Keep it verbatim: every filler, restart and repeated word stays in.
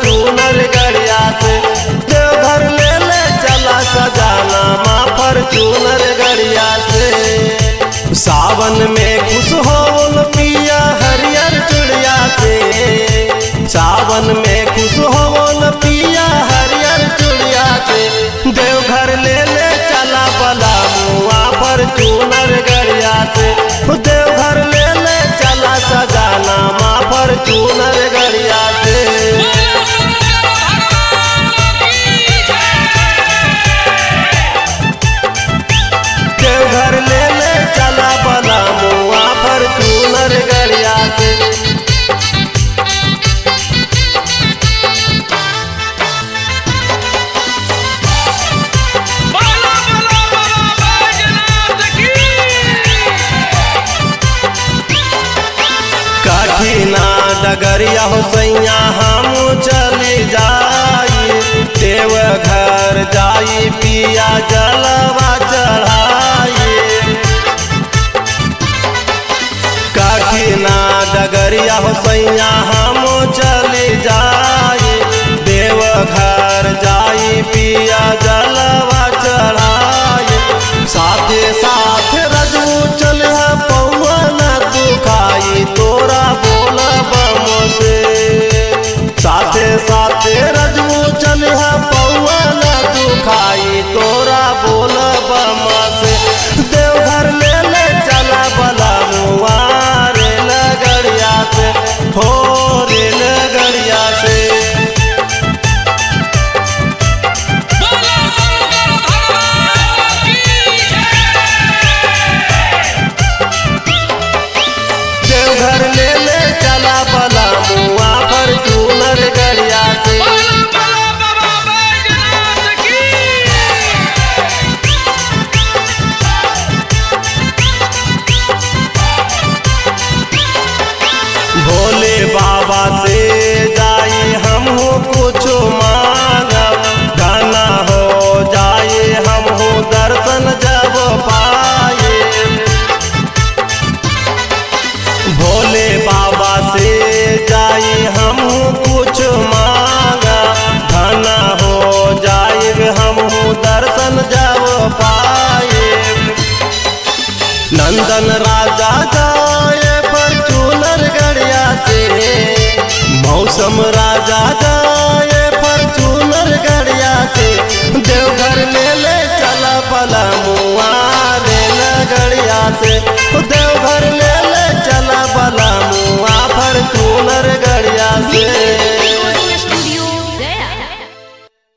Fortuner गड़िया से। देवघर ले ले चला सजाना माँ फॉर्चूनर गड़िया से। सावन में खुश हो पिया हरियर चुड़िया से। सावन में खुश हो पिया हरियर चुड़िया से। देवघर ले ले चला बला मुआ फॉर्चूनर गड़िया से। देवघर ले ले चला सजाना माँ फॉर्चूनर गड़िया से। देवघर ले ले चला बला मुआ फॉर्चूनर गड़िया से। कठिना डगरिया हो सैया हम चली जाई। देवघर जाई पिया जलवा चढ़ाई। कठिना डगरिया हो सैया हम चली जाई। देवघर जाई पिया जलवा चढ़ाई। साथे साथ रजू चल पौआ न दुखाई तोरा बोल बम से। साथे साथे रजू चल पौआ न दुखाई तोरा बोल बम से। देवघर ले ले चला बला मुआ रेल गड़िया से। हो रेल गड़िया से। देवघर ले ले चला बला मुआ फॉर्चूनर गड़िया से। भोले बाबा से जाई हम हो कुछ मांगब। गाना हो जाए हम हो दर्शन जब पाए। भोले बाबा से जाई हम कुछ मांगा। धना हो जाए हम दर्शन जब पाए। नंदन राजा जाए फॉर्चूनर गड़िया से। मौसम राजा जाए फॉर्चूनर गड़िया से। देवघर ले ले चला बला मुआ रेल गड़िया से।